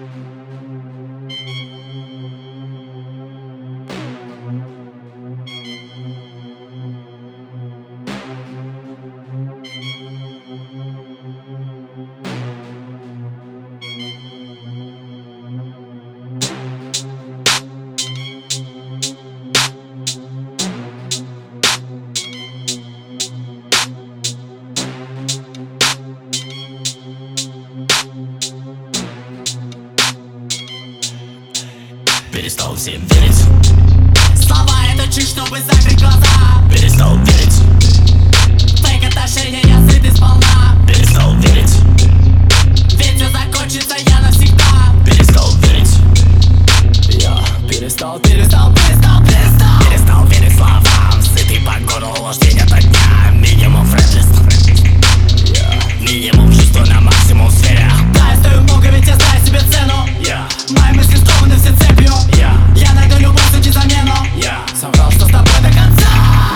Перестал всем верить. Слова это чушь, чтобы закрыть глаза. Перестал верить. Фейк отношения я сыт сполна. Перестал верить. Ведь все закончится я навсегда. Перестал верить. Я перестал Перестал верить словам. Сытый по горлу ложь день ото дня. Минимум френдлист. Минимум чувства на максимум в сфере. Да, я стою много, ведь я знаю себе цену. Мои мысли скованы все цепью. Я найду любовь, сути замену. Соврал, что с тобой до конца.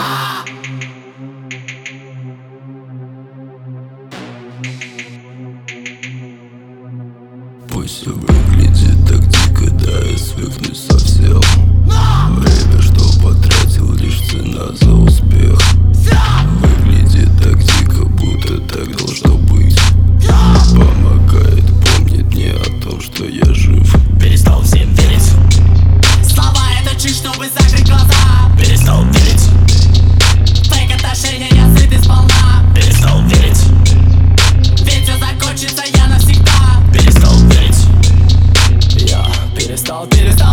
Пусть все выглядит так дико, да я свыкнусь совсем. Время, что потратил, лишь цена за успех. Выглядит так дико, будто так должно быть. Помогает помнить мне о том, что я жив. Перестал всем верить. Слова это чушь, чтобы закрыть глаза. Перестал верить. Фейк отношения я сыт сполна. Перестал верить. Ведь все закончится я навсегда. Перестал верить. Я перестал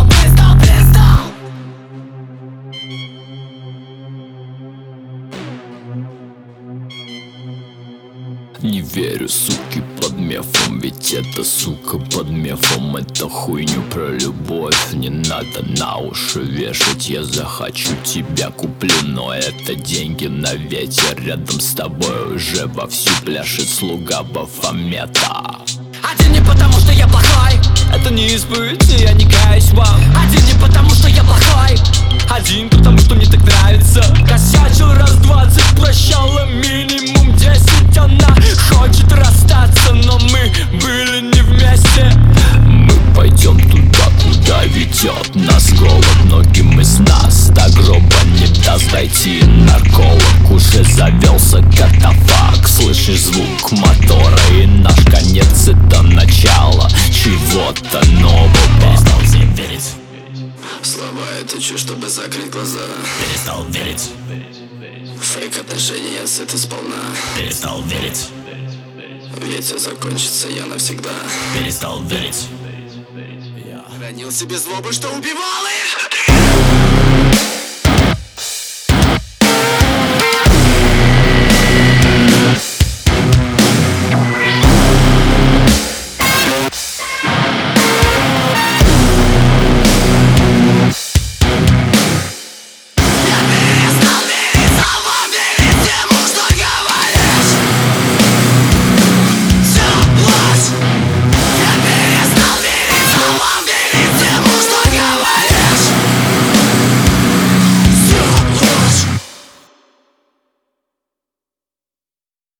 Не верю, суки, под мефом, ведь это, сука, под мефом. Это хуйню про любовь не надо на уши вешать. Я захочу, тебя куплю, но это деньги на ветер. Рядом с тобой уже вовсю пляшет слуга Бафомета. Один не потому, что я плохой. Это не исповедь, и я не каюсь вам. Один не потому, что я плохой. Один, потому что мне так нравится. Косячил раз 20, прощала минимум 10. Она хочет расстаться, но мы были не вместе. Мы пойдем туда, куда ведет нас голод. Многим из нас до гроба не даст дойти нарколог. Уже завелся катафалк, слышишь звук мотора, и наш конец это начало чего-то нового. Перестал всем верить. Слова это чушь, чтобы закрыть глаза. Перестал верить. Фейк отношения сыт сполна. Перестал верить. Ведь все закончится я навсегда. Перестал верить. Хранил себе злобу, что убивал их.